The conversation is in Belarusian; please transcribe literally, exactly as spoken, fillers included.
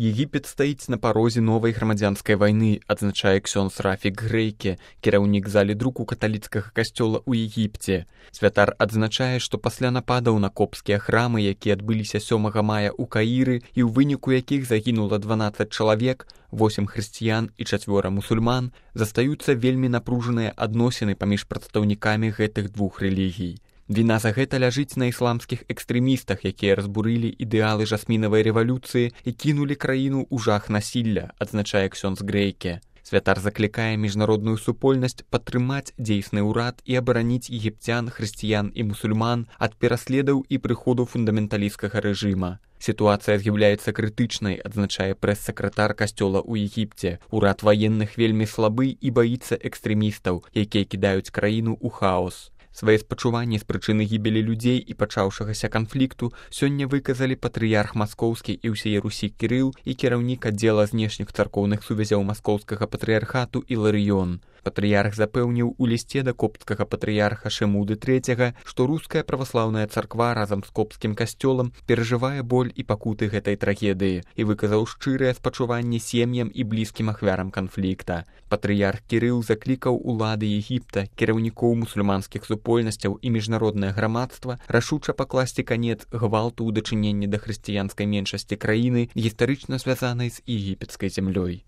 Егіпет стаіць на парозе новай грамадзянскай вайны, адзначае ксёндз Рафік Грейке, кіраўнік залі друку каталіцкага касцёла ў Егіпце. Святар адзначае, што пасля нападаў на копскія храмы, якія адбыліся сёмага мая ў Каіры і ў выніку якіх загінула дванаццаць чалавек, восем хрысціян і чацвёра мусульман, застаюцца вельмі напружаныя адносіны паміж прадстаўнікамі гэтых двух рэлігій. Віна за гэта ляжыць на ісламскіх экстрэмістах, якія разбурылі ідэалы жасмінавай рэвалюцыі і кінулі краіну ў жах насілля, адзначае ксёндз Грейке. Святар заклікае міжнародную супольнасць падтрымаць дзейсны ўрад і абараніць егіпцян, хрысціян і мусульман ад пераследаў і прыходу фундаменталісцкага рэжыма. Сітуацыя з'яўляецца крытычнай, адзначае прэс-сакратар касцёла ў Егіпце. Урад ваенных вельмі слабы і баіцца экстрэмістаў, якія кідаюць краіну ў хаос. Свае спачуванні з прычыны гібелі людзей і пачаўшагася канфлікту сёння выказалі патрыярх маскоўскі і ўсяе Русі Кірыл і кіраўнік аддзела знешніх царкоўных сувязяў маскоўскага патрыярхату Іларыён. Патрыярх запэўніў у лісце да копцкага патрыярха Шэмуды трэцяга, што руская праваслаўная царква разам з копскім касцёлам перажывае боль і пакуты гэтай трагедыі і выказаў шчырыя спачуванні сем'ям і блізкім ахвярам канфлікта. Патрыярх Кірыл заклікаў улады Егіпта, кіраўнікоў мусульманскіх супольнасцяў і міжнароднае грамадства рашуча пакласці канец гвалту ў дачыненні да хрысціянскай меншасці краіны, гістарычна звязанай з егіпецкай зямлёй.